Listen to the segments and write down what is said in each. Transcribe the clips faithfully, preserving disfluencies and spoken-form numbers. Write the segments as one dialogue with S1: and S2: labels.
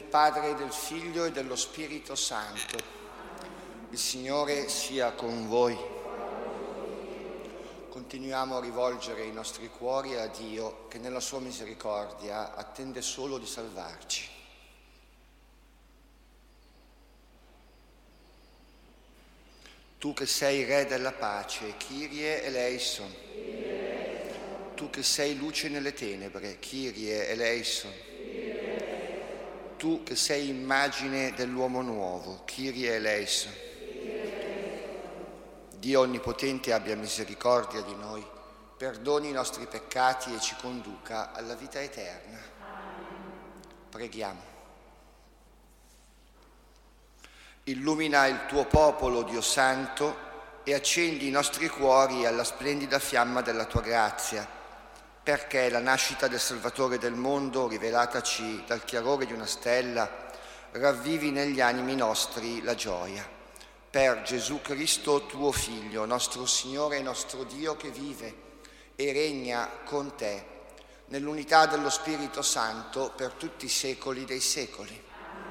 S1: Padre, del Figlio e dello Spirito Santo. Il Signore sia con voi. Continuiamo a rivolgere i nostri cuori a Dio, che nella sua misericordia attende solo di salvarci. Tu che sei Re della pace, Kyrie eleison. Tu che sei luce nelle tenebre, Kyrie eleison. Tu che sei immagine dell'uomo nuovo, Kyrie eleison. Dio Onnipotente abbia misericordia di noi, perdoni i nostri peccati e ci conduca alla vita eterna. Preghiamo. Illumina il tuo popolo, Dio Santo, e accendi i nostri cuori alla splendida fiamma della tua grazia, perché la nascita del Salvatore del mondo, rivelataci dal chiarore di una stella, ravvivi negli animi nostri la gioia. Per Gesù Cristo, tuo Figlio, nostro Signore e nostro Dio, che vive e regna con te, nell'unità dello Spirito Santo, per tutti i secoli dei secoli.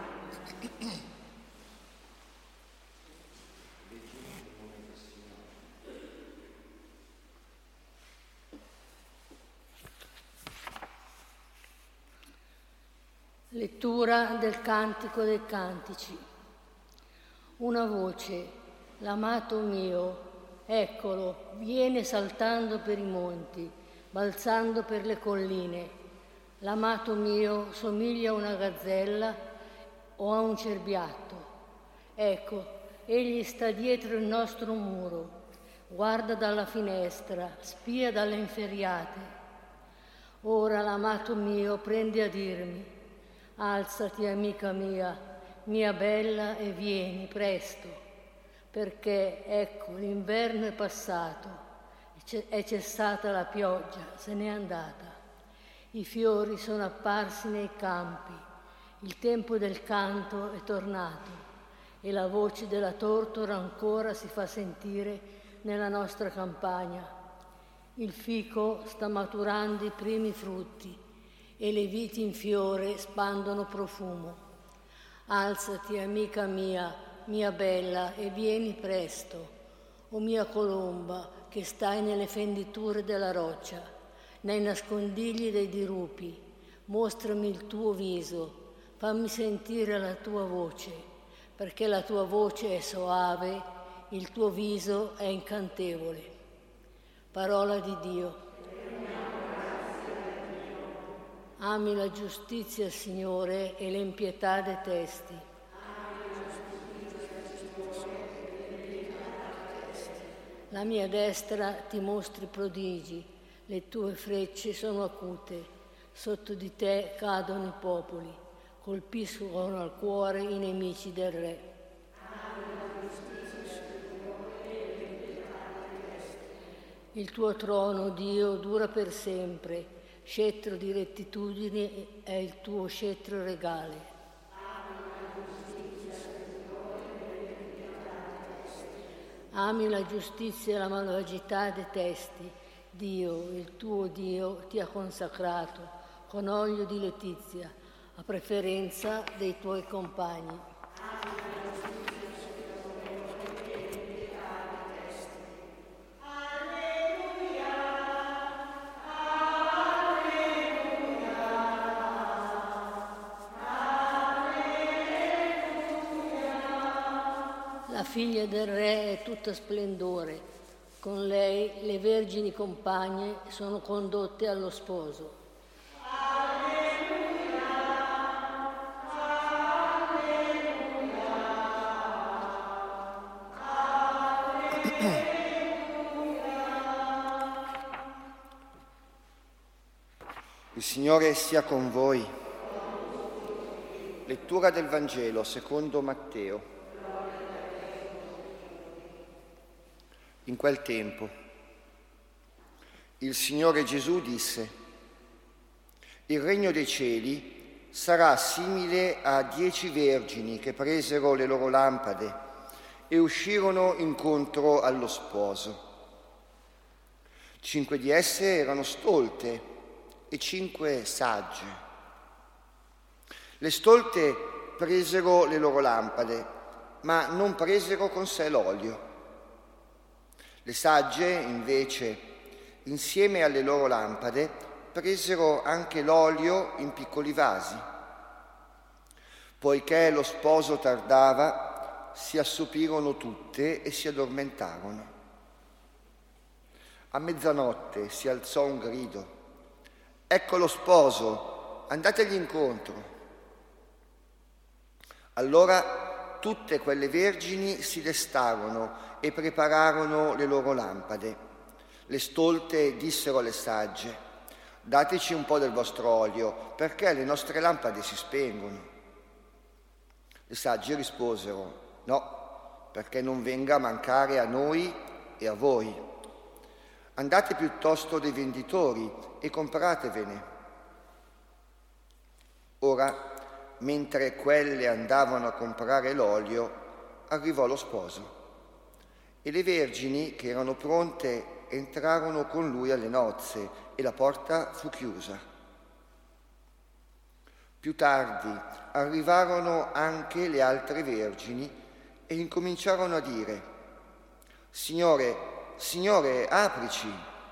S2: Lettura del Cantico dei Cantici. Una voce, l'amato mio, eccolo, viene saltando per i monti, balzando per le colline. L'amato mio somiglia a una gazzella o a un cerbiatto. Ecco, egli sta dietro il nostro muro, guarda dalla finestra, spia dalle inferriate. Ora l'amato mio prende a dirmi: alzati, amica mia, mia bella, e vieni presto, perché ecco l'inverno è passato, è cessata la pioggia, se n'è andata. I fiori sono apparsi nei campi, il tempo del canto è tornato e la voce della tortora ancora si fa sentire nella nostra campagna. Il fico sta maturando i primi frutti e le viti in fiore spandono profumo. Alzati, amica mia, mia bella, e vieni presto, o mia colomba, che stai nelle fenditure della roccia, nei nascondigli dei dirupi. Mostrami il tuo viso, fammi sentire la tua voce, perché la tua voce è soave, il tuo viso è incantevole. Parola di Dio. Ami la giustizia, Signore, e l'impietà detesti. La mia destra ti mostri prodigi, le tue frecce sono acute, sotto di te cadono i popoli, colpiscono al cuore i nemici del Re. Il tuo trono, Dio, dura per sempre. Scettro di rettitudine è il tuo scettro regale. Ami la giustizia e la malvagità detesti. Dio, il tuo Dio, ti ha consacrato con olio di letizia, a preferenza dei tuoi compagni. La figlia del Re è tutta splendore, con lei le vergini compagne sono condotte allo sposo. Alleluia, alleluia, alleluia.
S1: Il Signore sia con voi. Lettura del Vangelo secondo Matteo. In quel tempo il Signore Gesù disse: il regno dei cieli sarà simile a dieci vergini che presero le loro lampade e uscirono incontro allo sposo. Cinque di esse erano stolte e cinque sagge. Le stolte presero le loro lampade, ma non presero con sé l'olio. Le sagge, invece, insieme alle loro lampade, presero anche l'olio in piccoli vasi. Poiché lo sposo tardava, si assopirono tutte e si addormentarono. A mezzanotte si alzò un grido: «Ecco lo sposo, andategli incontro!» Allora tutte quelle vergini si destarono e prepararono le loro lampade. Le stolte dissero alle sagge: «Dateci un po' del vostro olio, perché le nostre lampade si spengono». Le sagge risposero: «No, perché non venga a mancare a noi e a voi. Andate piuttosto dai venditori e compratevene». Ora, mentre quelle andavano a comprare l'olio, arrivò lo sposo. E le vergini che erano pronte entrarono con lui alle nozze e la porta fu chiusa. Più tardi arrivarono anche le altre vergini e incominciarono a dire: «Signore, Signore, aprici!»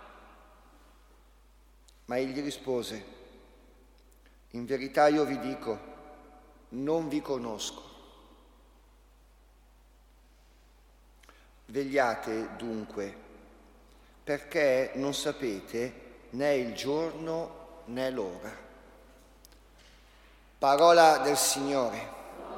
S1: Ma egli rispose: «In verità io vi dico, non vi conosco. Vegliate dunque, perché non sapete né il giorno né l'ora». Parola del Signore.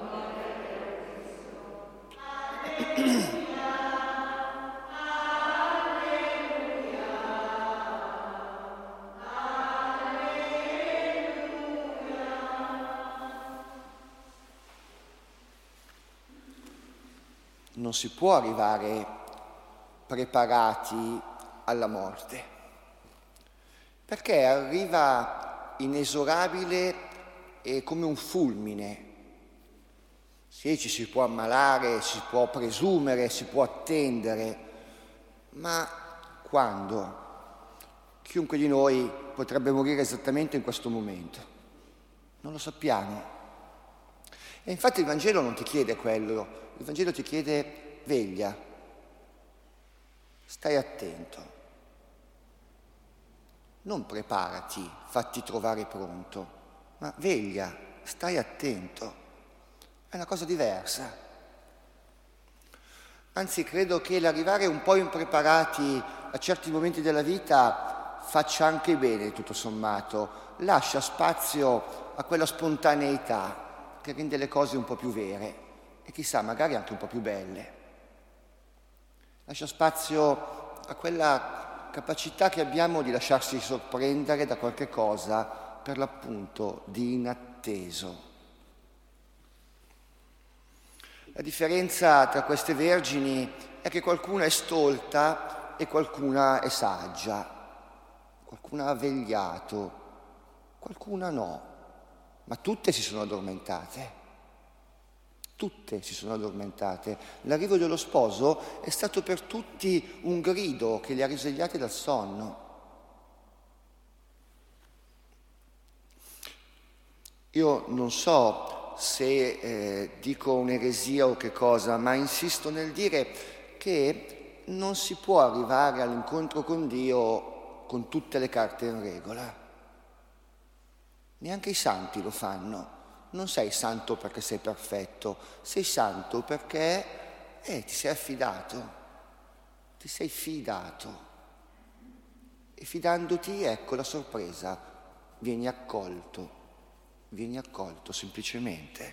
S1: Non si può arrivare preparati alla morte, perché arriva inesorabile e come un fulmine. Sì, ci si può ammalare, si può presumere, si può attendere, ma quando? Chiunque di noi potrebbe morire esattamente in questo momento. Non lo sappiamo. E infatti il Vangelo non ti chiede quello. Il Vangelo ti chiede: veglia, stai attento. Non preparati, fatti trovare pronto, ma veglia, stai attento. È una cosa diversa. Anzi, credo che l'arrivare un po' impreparati a certi momenti della vita faccia anche bene, tutto sommato. Lascia spazio a quella spontaneità che rende le cose un po' più vere e chissà, magari anche un po' più belle. Lascia spazio a quella capacità che abbiamo di lasciarsi sorprendere da qualche cosa, per l'appunto di inatteso. La differenza tra queste vergini è che qualcuna è stolta e qualcuna è saggia. Qualcuna ha vegliato, qualcuna no, ma tutte si sono addormentate. Tutte si sono addormentate. L'arrivo dello sposo è stato per tutti un grido che li ha risvegliati dal sonno. Io non so se eh, dico un'eresia o che cosa, ma insisto nel dire che non si può arrivare all'incontro con Dio con tutte le carte in regola. Neanche i santi lo fanno. Non sei santo perché sei perfetto, sei santo perché eh, ti sei affidato, ti sei fidato. E fidandoti, ecco la sorpresa, vieni accolto, vieni accolto semplicemente.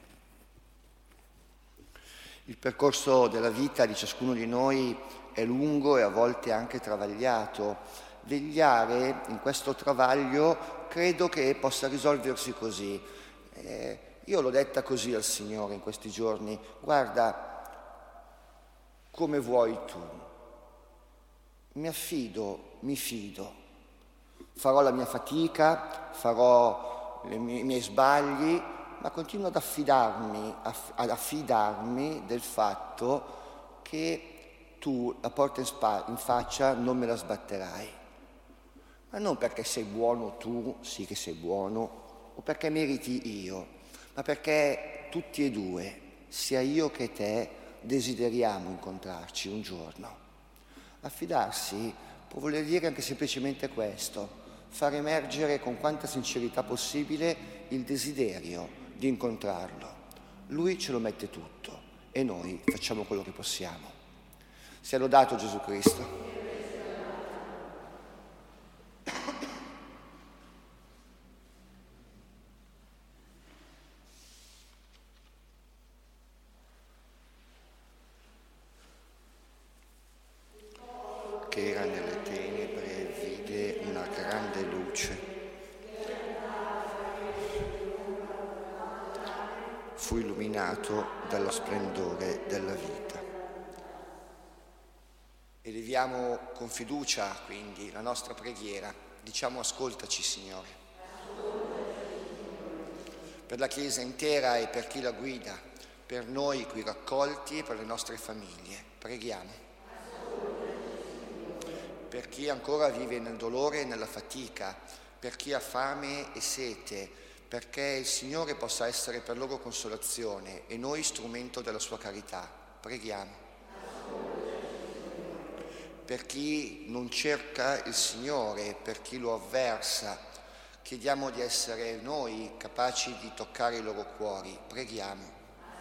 S1: Il percorso della vita di ciascuno di noi è lungo e a volte anche travagliato. Vegliare in questo travaglio credo che possa risolversi così. Eh, io l'ho detta così al Signore in questi giorni: guarda, come vuoi tu, mi affido, mi fido, farò la mia fatica, farò le mie, i miei sbagli, ma continuo ad affidarmi, ad affidarmi del fatto che tu la porta in, spa, in faccia non me la sbatterai, ma non perché sei buono tu, sì che sei buono, o perché meriti io, ma perché tutti e due, sia io che te, desideriamo incontrarci un giorno. Affidarsi può voler dire anche semplicemente questo, far emergere con quanta sincerità possibile il desiderio di incontrarlo. Lui ce lo mette tutto e noi facciamo quello che possiamo. Sia lodato Gesù Cristo. Che era nelle tenebre vide una grande luce. Fu illuminato dallo splendore della vita. Eleviamo con fiducia quindi la nostra preghiera. Diciamo: ascoltaci, Signore. Per la Chiesa intera e per chi la guida, per noi qui raccolti e per le nostre famiglie, preghiamo. Per chi ancora vive nel dolore e nella fatica, per chi ha fame e sete, perché il Signore possa essere per loro consolazione e noi strumento della sua carità. Preghiamo. Per chi non cerca il Signore, per chi lo avversa, chiediamo di essere noi capaci di toccare i loro cuori. Preghiamo.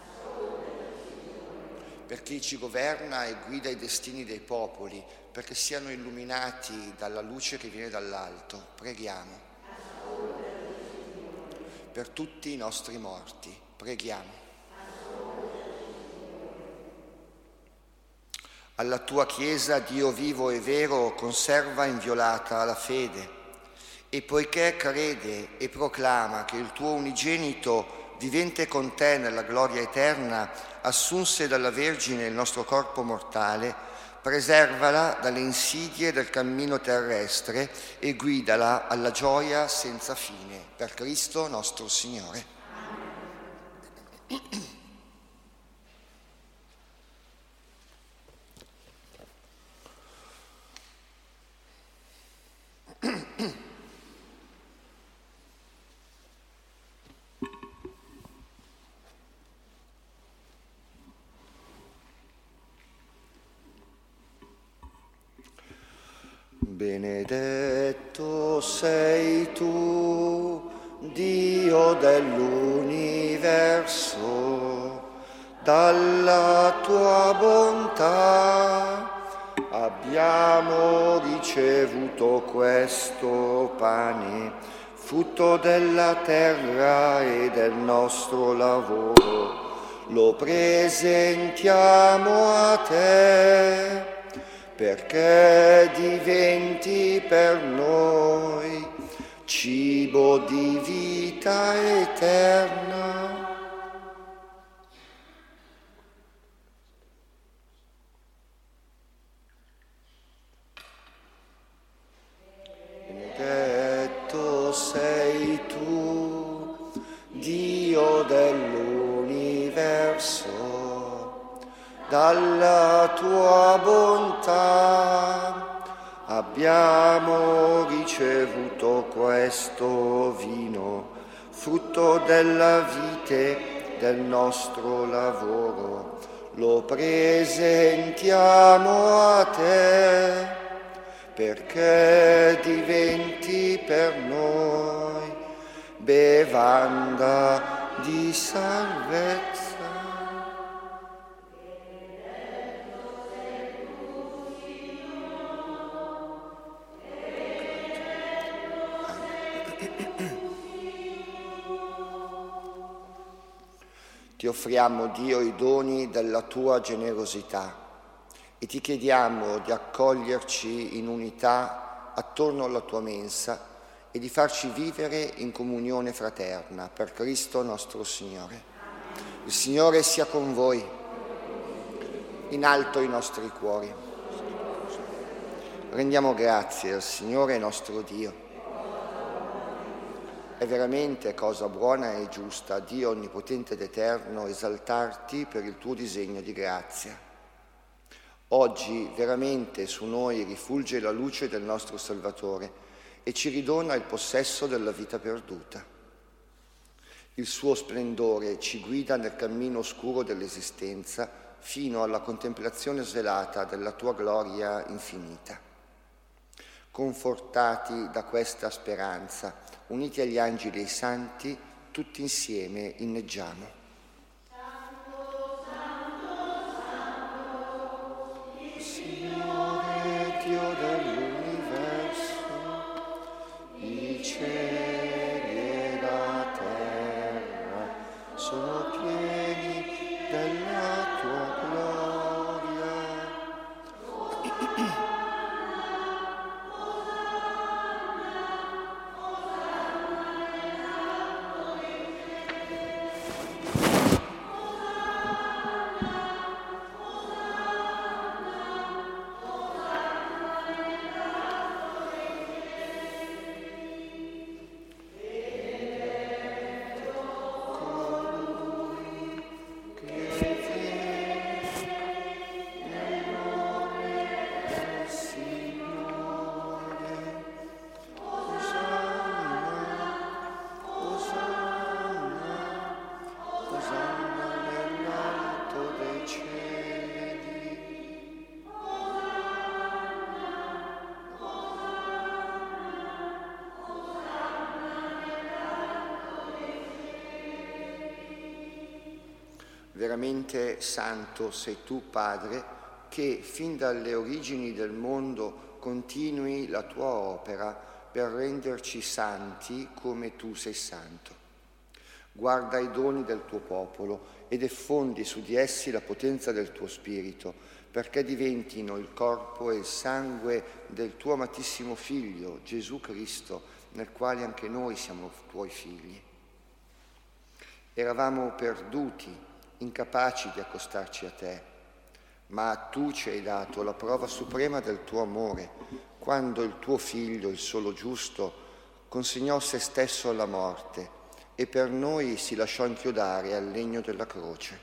S1: Per chi ci governa e guida i destini dei popoli, perché siano illuminati dalla luce che viene dall'alto. Preghiamo. Per tutti i nostri morti, preghiamo. Alla tua Chiesa, Dio vivo e vero, conserva inviolata la fede, e poiché crede e proclama che il tuo unigenito, vivente con te nella gloria eterna, assunse dalla Vergine il nostro corpo mortale, preservala dalle insidie del cammino terrestre e guidala alla gioia senza fine. Per Cristo nostro Signore. Benedetto sei tu, Dio dell'universo, dalla tua bontà abbiamo ricevuto questo pane, frutto della terra e del nostro lavoro. Lo presentiamo a te, perché diventi per noi cibo di vita eterna. Benedetto sei tu, Dio dell'universo, dalla tua bontà abbiamo ricevuto questo vino, frutto della vite del nostro lavoro. Lo presentiamo a te, perché diventi per noi bevanda di salvezza. Ti offriamo, Dio, i doni della tua generosità e ti chiediamo di accoglierci in unità attorno alla tua mensa e di farci vivere in comunione fraterna, per Cristo nostro Signore. Il Signore sia con voi. In alto i nostri cuori. Rendiamo grazie al Signore nostro Dio. È veramente cosa buona e giusta, Dio onnipotente ed eterno, esaltarti per il tuo disegno di grazia. Oggi veramente su noi rifulge la luce del nostro Salvatore e ci ridona il possesso della vita perduta. Il suo splendore ci guida nel cammino oscuro dell'esistenza fino alla contemplazione svelata della tua gloria infinita. Confortati da questa speranza, uniti agli angeli e ai santi, tutti insieme inneggiamo.
S3: Santo, Santo, Santo, il
S1: Signore Dio dell'universo, i cieli e la terra sono pieni della tua gloria. Veramente santo sei tu, Padre, che fin dalle origini del mondo continui la tua opera per renderci santi come tu sei santo. Guarda i doni del tuo popolo ed effondi su di essi la potenza del tuo Spirito, perché diventino il corpo e il sangue del tuo amatissimo Figlio, Gesù Cristo, nel quale anche noi siamo tuoi figli. Eravamo perduti, incapaci di accostarci a te, ma tu ci hai dato la prova suprema del tuo amore, quando il tuo Figlio, il solo giusto, consegnò se stesso alla morte e per noi si lasciò inchiodare al legno della croce.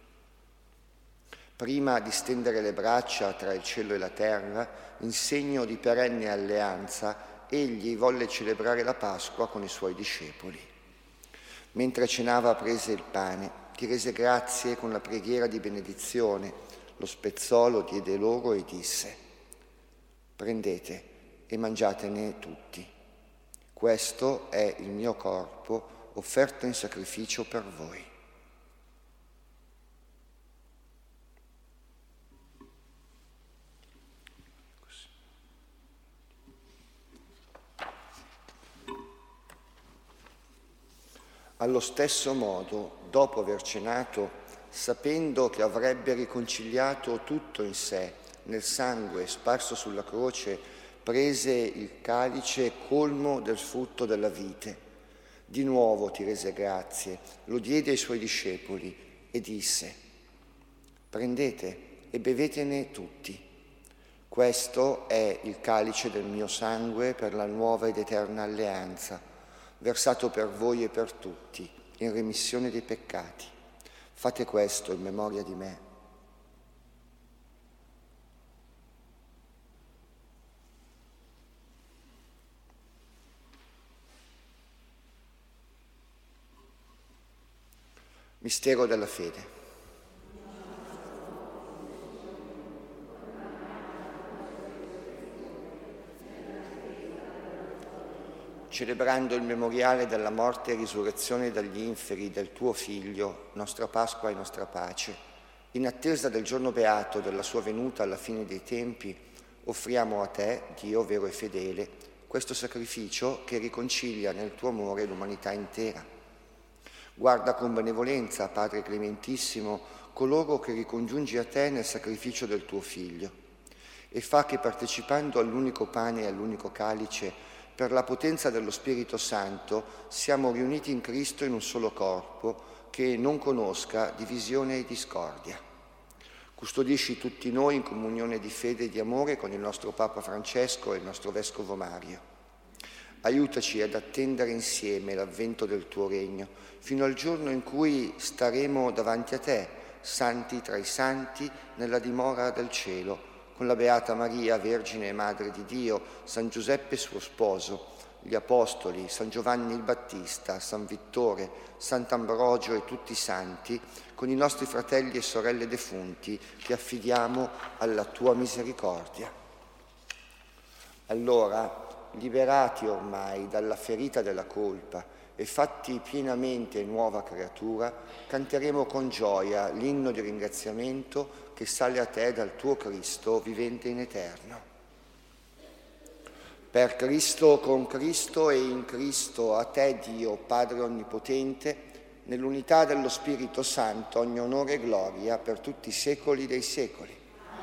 S1: Prima di stendere le braccia tra il cielo e la terra, in segno di perenne alleanza, egli volle celebrare la Pasqua con i suoi discepoli. Mentre cenava prese il pane, ti rese grazie con la preghiera di benedizione, lo spezzò, lo diede loro e disse: prendete e mangiatene tutti. Questo è il mio corpo offerto in sacrificio per voi. Allo stesso modo, dopo aver cenato, sapendo che avrebbe riconciliato tutto in sé nel sangue sparso sulla croce, prese il calice colmo del frutto della vite. Di nuovo ti rese grazie, lo diede ai suoi discepoli e disse: prendete e bevetene tutti. Questo è il calice del mio sangue per la nuova ed eterna alleanza, versato per voi e per tutti, in remissione dei peccati. Fate questo in memoria di me. Mistero della fede. Celebrando il memoriale della morte e risurrezione dagli inferi del tuo Figlio, nostra Pasqua e nostra pace, in attesa del giorno beato della sua venuta alla fine dei tempi, offriamo a te, Dio vero e fedele, questo sacrificio che riconcilia nel tuo amore l'umanità intera. Guarda con benevolenza, Padre Clementissimo, coloro che ricongiungi a te nel sacrificio del tuo Figlio, e fa che partecipando all'unico pane e all'unico calice, per la potenza dello Spirito Santo, siamo riuniti in Cristo in un solo corpo che non conosca divisione e discordia. Custodisci tutti noi in comunione di fede e di amore con il nostro Papa Francesco e il nostro Vescovo Mario. Aiutaci ad attendere insieme l'avvento del tuo regno, fino al giorno in cui staremo davanti a te, santi tra i santi, nella dimora del cielo, con la Beata Maria, Vergine e Madre di Dio, San Giuseppe suo sposo, gli Apostoli, San Giovanni il Battista, San Vittore, Sant'Ambrogio e tutti i santi, con i nostri fratelli e sorelle defunti, ti affidiamo alla tua misericordia. Allora, liberati ormai dalla ferita della colpa e fatti pienamente nuova creatura, canteremo con gioia l'inno di ringraziamento che sale a te dal tuo Cristo vivente in eterno. Per Cristo, con Cristo e in Cristo, a te Dio, Padre Onnipotente, nell'unità dello Spirito Santo, ogni onore e gloria per tutti i secoli dei secoli.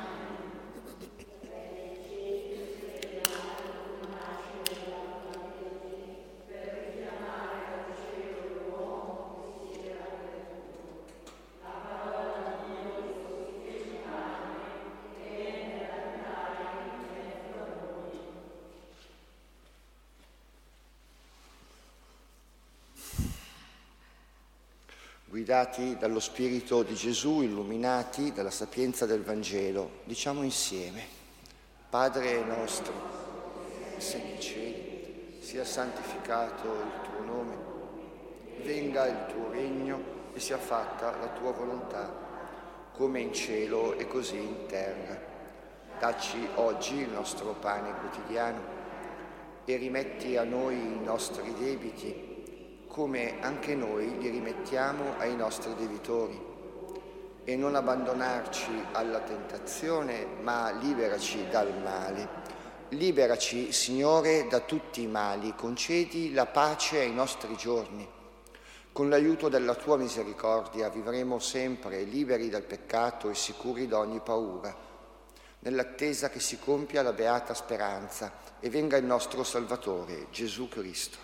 S1: Guidati dallo Spirito di Gesù, illuminati dalla sapienza del Vangelo, diciamo insieme: Padre nostro, che sei nei cieli, sia santificato il tuo nome, venga il tuo regno e sia fatta la tua volontà, come in cielo e così in terra. Dacci oggi il nostro pane quotidiano e rimetti a noi i nostri debiti, come anche noi li rimettiamo ai nostri debitori. E non abbandonarci alla tentazione, ma liberaci dal male. Liberaci, Signore, da tutti i mali, concedi la pace ai nostri giorni. Con l'aiuto della tua misericordia vivremo sempre liberi dal peccato e sicuri da ogni paura, nell'attesa che si compia la beata speranza e venga il nostro Salvatore, Gesù Cristo.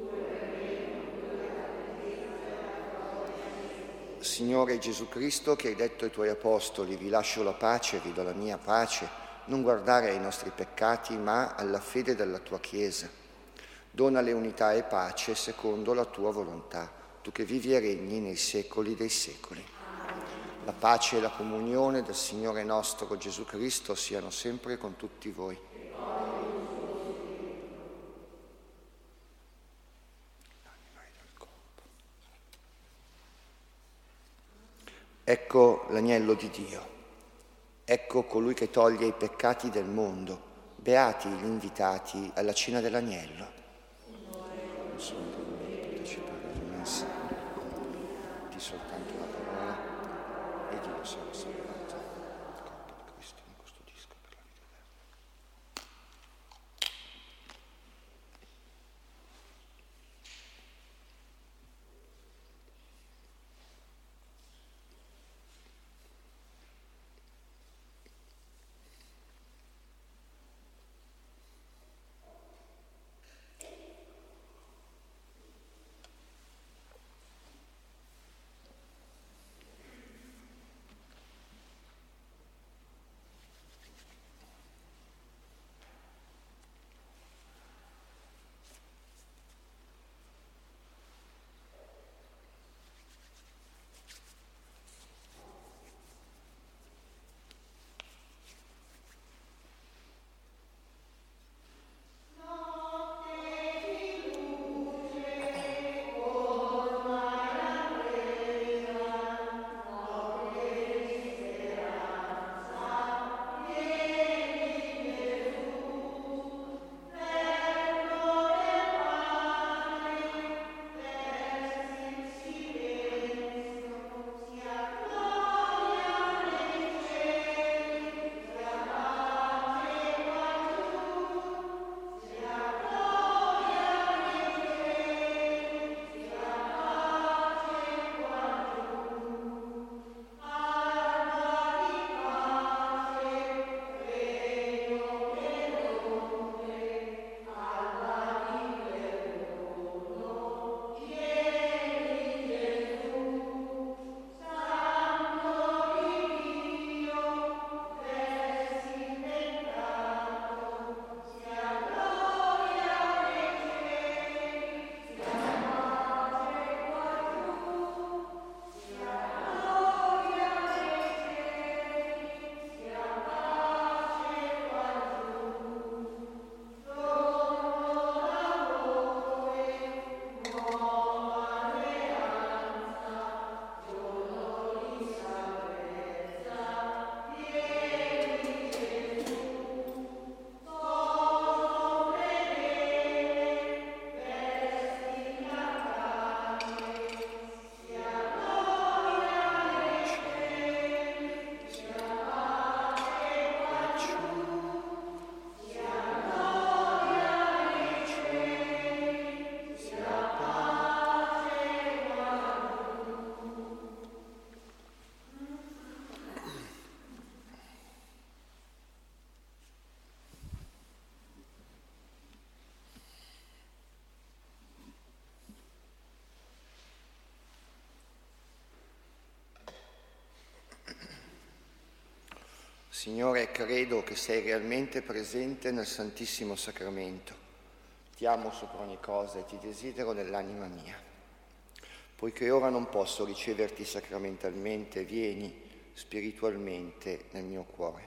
S1: Signore Gesù Cristo, che hai detto ai tuoi apostoli: vi lascio la pace, vi do la mia pace, non guardare ai nostri peccati, ma alla fede della tua Chiesa. Donale unità e pace secondo la tua volontà, tu che vivi e regni nei secoli dei secoli. La pace e la comunione del Signore nostro Gesù Cristo siano sempre con tutti voi. Ecco l'agnello di Dio, ecco colui che toglie i peccati del mondo. Beati gli invitati alla cena dell'agnello. Non sono degno di partecipare alla messa, di soltanto la parola ed io sarò salvato. Il corpo di Cristo mi custodisca per la vita eterna. Signore, credo che sei realmente presente nel Santissimo Sacramento. Ti amo sopra ogni cosa e ti desidero nell'anima mia. Poiché ora non posso riceverti sacramentalmente, vieni spiritualmente nel mio cuore.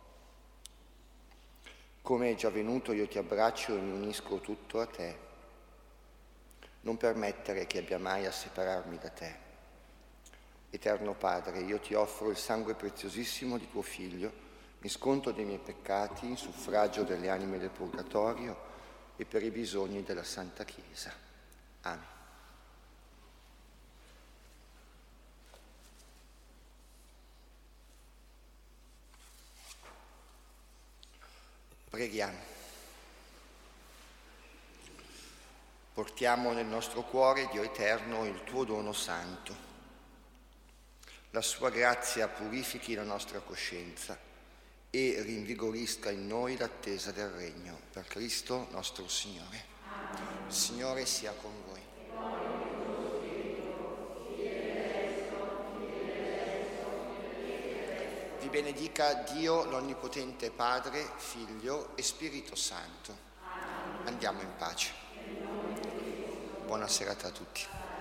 S1: Come è già venuto, io ti abbraccio e mi unisco tutto a te. Non permettere che abbia mai a separarmi da te. Eterno Padre, io ti offro il sangue preziosissimo di tuo Figlio, mi sconto dei miei peccati in suffragio delle anime del purgatorio e per i bisogni della Santa Chiesa. Amen. Preghiamo. Portiamo nel nostro cuore, Dio eterno, il tuo dono santo. La sua grazia purifichi la nostra coscienza e rinvigorisca in noi l'attesa del regno. Per Cristo nostro Signore. Amen. Il Signore sia con voi. Vi benedica Dio l'Onnipotente Padre, Figlio e Spirito Santo. Amen. Andiamo in pace. Buona serata a tutti.